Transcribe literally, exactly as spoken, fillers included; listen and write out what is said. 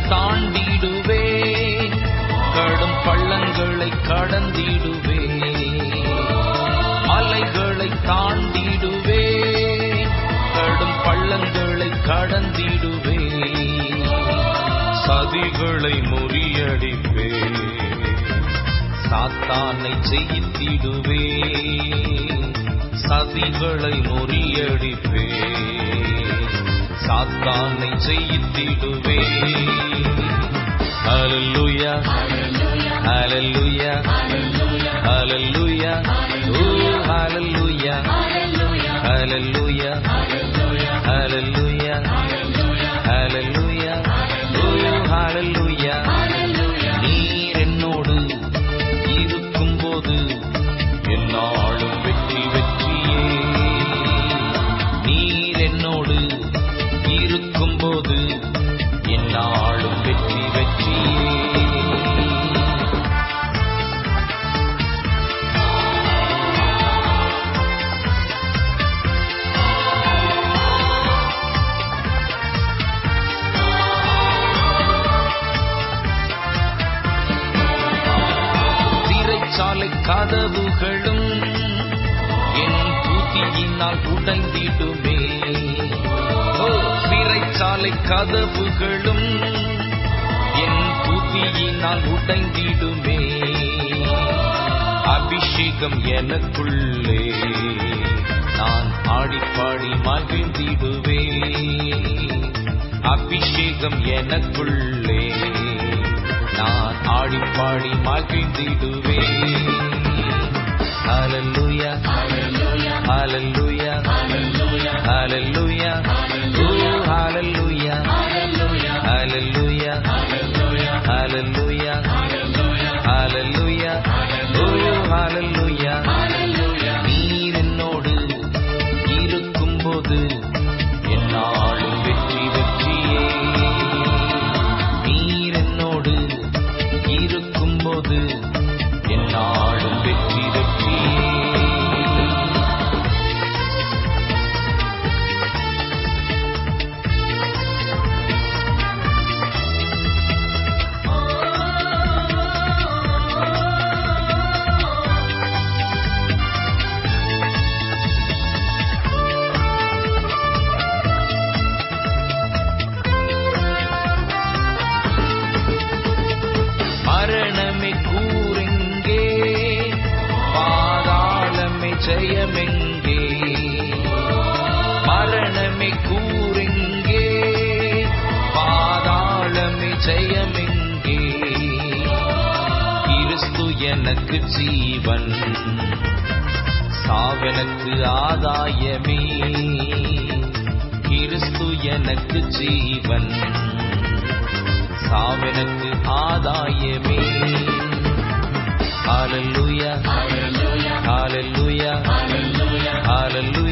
தாண்டிடுவே, கடும் பள்ளங்களை கடந்திடுவே, மலைகளை தாண்டிடுவே, கடும் பள்ளங்களை கடந்திடுவே, சதிகளை முறியடிப்பே, சாத்தானை ஜெயித்திடுவே, சதிகளை முறியடிப்பே, சாத்தானை ஜெயித்திடுவே. ஹல்லேலூயா ஹல்லேலூயா ஹல்லேலூயா ஓ ஹல்லேலூயா ஹல்லேலூயா ஹல்லேலூயா ஹல்லேலூயா ஓ ஹல்லேலூயா. நீர் என்னோடு இருக்கும்போது என்னாலும் வெற்றி வெற்றியே, நீர் என்னோடு இருக்கும்போது என்னாலும் வெற்றி வெற்றியே. சிறைச்சாலை கதவுகளும் என் தூதியினால் உடைந்திடுமே, சிறைச்சாலை கதவுகளும் என் தூதியினால் உடைந்திடுமே, அபிஷேகம் எனக்குள்ளே நான் ஆடிப்பாடி மகிழ்ந்திடுவே, அபிஷேகம் எனக்குள்ளே நான் ஆடிப்பாடி மகிழ்ந்திடுவே. ஹல்லேலூயா ஹல்லேலூயா ஹல்லேலூயா ஹல்லேலூயா ஓ ஹல்லேலூயா ஹல்லேலூயா ஹல்லேலூயா ஹல்லேலூயா ஓ ஹல்லேலூயா. நீர் என்னோடு இருக்கும்போது என்னாலும் வெற்றி வெற்றியே, நீர் என்னோடு இருக்கும்போது என்னாலும் வெற்றி வெற்றியே. மரணமே கூறெங்கே, பாதாளமே ஜெயமெங்கே, மரணமே கூறெங்கே, பாதாளமே ஜெயமெங்கே, கிறிஸ்து எனக்கு ஜீவன், சாவெனக்கு ஆதாயமே, கிறிஸ்து எனக்கு ஜீவன், சாவெனக்கு ஆதாயமே. ஹல்லேலூயா ஹல்லேலூயா ஹல்லேலூயா ஹல்லேலூயா